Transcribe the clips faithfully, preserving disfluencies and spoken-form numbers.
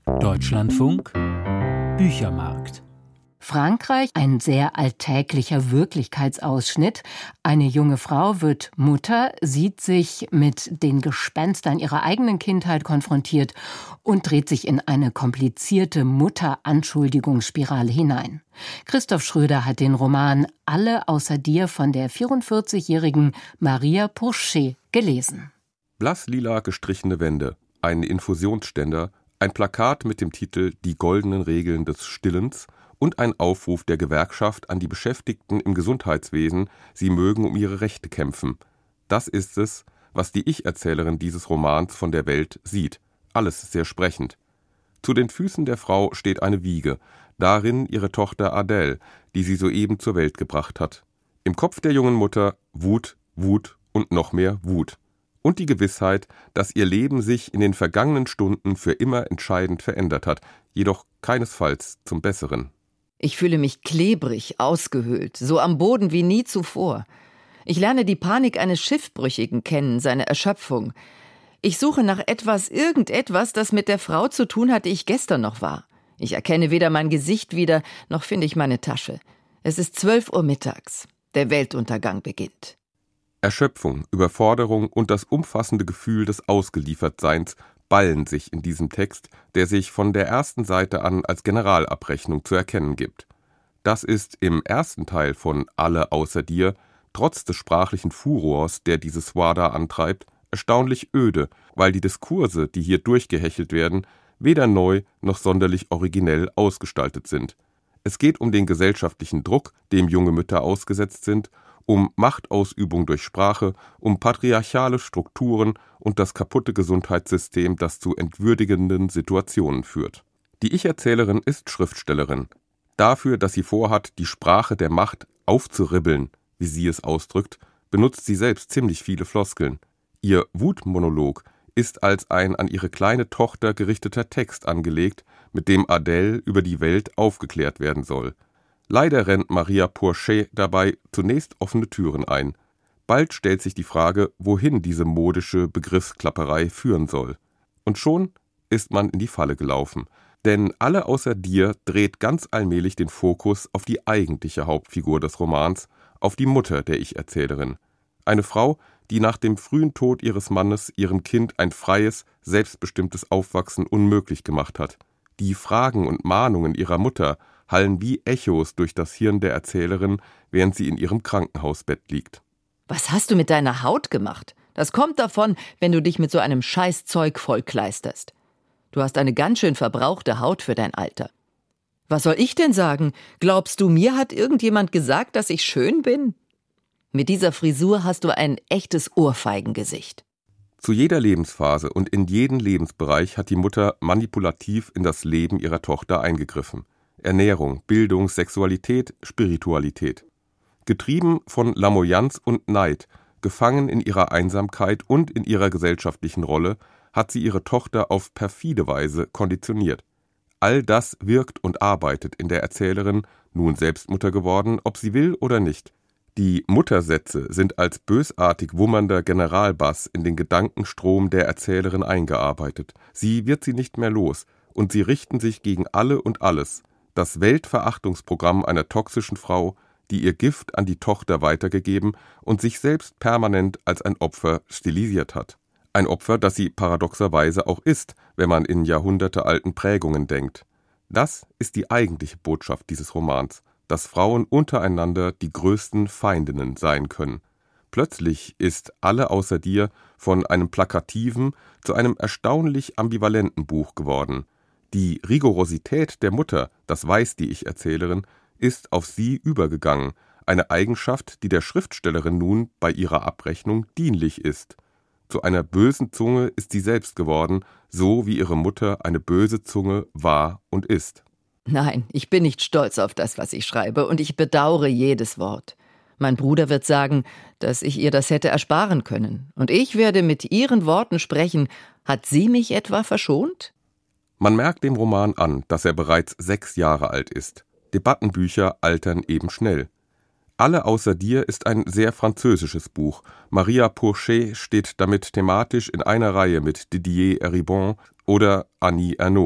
Deutschlandfunk Büchermarkt. Frankreich, ein sehr alltäglicher Wirklichkeitsausschnitt. Eine junge Frau wird Mutter, sieht sich mit den Gespenstern ihrer eigenen Kindheit konfrontiert und dreht sich in eine komplizierte Mutter-Anschuldigungsspirale hinein. Christoph Schröder hat den Roman Alle außer dir von der vierundvierzigjährigen Maria Pourchet gelesen. Blass-lila gestrichene Wände, ein Infusionsständer, ein Plakat mit dem Titel »Die goldenen Regeln des Stillens« und ein Aufruf der Gewerkschaft an die Beschäftigten im Gesundheitswesen, sie mögen um ihre Rechte kämpfen. Das ist es, was die Ich-Erzählerin dieses Romans von der Welt sieht. Alles sehr sprechend. Zu den Füßen der Frau steht eine Wiege, darin ihre Tochter Adèle, die sie soeben zur Welt gebracht hat. Im Kopf der jungen Mutter Wut, Wut und noch mehr Wut. Und die Gewissheit, dass ihr Leben sich in den vergangenen Stunden für immer entscheidend verändert hat, jedoch keinesfalls zum Besseren. Ich fühle mich klebrig, ausgehöhlt, so am Boden wie nie zuvor. Ich lerne die Panik eines Schiffbrüchigen kennen, seine Erschöpfung. Ich suche nach etwas, irgendetwas, das mit der Frau zu tun hat, die ich gestern noch war. Ich erkenne weder mein Gesicht wieder, noch finde ich meine Tasche. Es ist zwölf Uhr mittags. Der Weltuntergang beginnt. Erschöpfung, Überforderung und das umfassende Gefühl des Ausgeliefertseins ballen sich in diesem Text, der sich von der ersten Seite an als Generalabrechnung zu erkennen gibt. Das ist im ersten Teil von Alle außer dir, trotz des sprachlichen Furors, der dieses Wada antreibt, erstaunlich öde, weil die Diskurse, die hier durchgehechelt werden, weder neu noch sonderlich originell ausgestaltet sind. Es geht um den gesellschaftlichen Druck, dem junge Mütter ausgesetzt sind, um Machtausübung durch Sprache, um patriarchale Strukturen und das kaputte Gesundheitssystem, das zu entwürdigenden Situationen führt. Die Ich-Erzählerin ist Schriftstellerin. Dafür, dass sie vorhat, die Sprache der Macht aufzuribbeln, wie sie es ausdrückt, benutzt sie selbst ziemlich viele Floskeln. Ihr Wutmonolog ist als ein an ihre kleine Tochter gerichteter Text angelegt, mit dem Adèle über die Welt aufgeklärt werden soll. Leider rennt Maria Pourchet dabei zunächst offene Türen ein. Bald stellt sich die Frage, wohin diese modische Begriffsklapperei führen soll. Und schon ist man in die Falle gelaufen. Denn Alle außer dir dreht ganz allmählich den Fokus auf die eigentliche Hauptfigur des Romans, auf die Mutter der Ich-Erzählerin. Eine Frau, die nach dem frühen Tod ihres Mannes ihrem Kind ein freies, selbstbestimmtes Aufwachsen unmöglich gemacht hat. Die Fragen und Mahnungen ihrer Mutter hallen wie Echos durch das Hirn der Erzählerin, während sie in ihrem Krankenhausbett liegt. Was hast du mit deiner Haut gemacht? Das kommt davon, wenn du dich mit so einem Scheißzeug vollkleisterst. Du hast eine ganz schön verbrauchte Haut für dein Alter. Was soll ich denn sagen? Glaubst du, mir hat irgendjemand gesagt, dass ich schön bin? Mit dieser Frisur hast du ein echtes Ohrfeigengesicht. Zu jeder Lebensphase und in jeden Lebensbereich hat die Mutter manipulativ in das Leben ihrer Tochter eingegriffen. Ernährung, Bildung, Sexualität, Spiritualität. Getrieben von Lamoyanz und Neid, gefangen in ihrer Einsamkeit und in ihrer gesellschaftlichen Rolle, hat sie ihre Tochter auf perfide Weise konditioniert. All das wirkt und arbeitet in der Erzählerin, nun selbst Mutter geworden, ob sie will oder nicht. Die Muttersätze sind als bösartig wummernder Generalbass in den Gedankenstrom der Erzählerin eingearbeitet. Sie wird sie nicht mehr los, und sie richten sich gegen alle und alles. Das Weltverachtungsprogramm einer toxischen Frau, die ihr Gift an die Tochter weitergegeben und sich selbst permanent als ein Opfer stilisiert hat. Ein Opfer, das sie paradoxerweise auch ist, wenn man in jahrhundertealten Prägungen denkt. Das ist die eigentliche Botschaft dieses Romans, dass Frauen untereinander die größten Feindinnen sein können. Plötzlich ist Alle außer dir von einem plakativen zu einem erstaunlich ambivalenten Buch geworden. Die Rigorosität der Mutter, das weiß die Ich-Erzählerin, ist auf sie übergegangen, eine Eigenschaft, die der Schriftstellerin nun bei ihrer Abrechnung dienlich ist. Zu einer bösen Zunge ist sie selbst geworden, so wie ihre Mutter eine böse Zunge war und ist. Nein, ich bin nicht stolz auf das, was ich schreibe, und ich bedauere jedes Wort. Mein Bruder wird sagen, dass ich ihr das hätte ersparen können. Und ich werde mit ihren Worten sprechen. Hat sie mich etwa verschont? Man merkt dem Roman an, dass er bereits sechs Jahre alt ist. Debattenbücher altern eben schnell. Alle außer dir ist ein sehr französisches Buch. Maria Pourchet steht damit thematisch in einer Reihe mit Didier Eribon oder Annie Ernaux.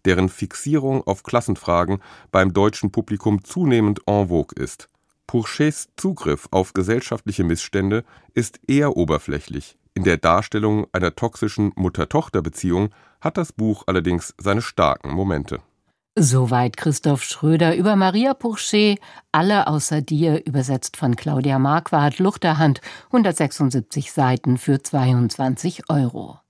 deren Fixierung auf Klassenfragen beim deutschen Publikum zunehmend en vogue ist. Pourchets Zugriff auf gesellschaftliche Missstände ist eher oberflächlich. In der Darstellung einer toxischen Mutter-Tochter-Beziehung hat das Buch allerdings seine starken Momente. Soweit Christoph Schröder über Maria Pourchet, Alle außer dir, übersetzt von Claudia Marquardt, Luchterhand, hundertsechsundsiebzig Seiten für zweiundzwanzig Euro.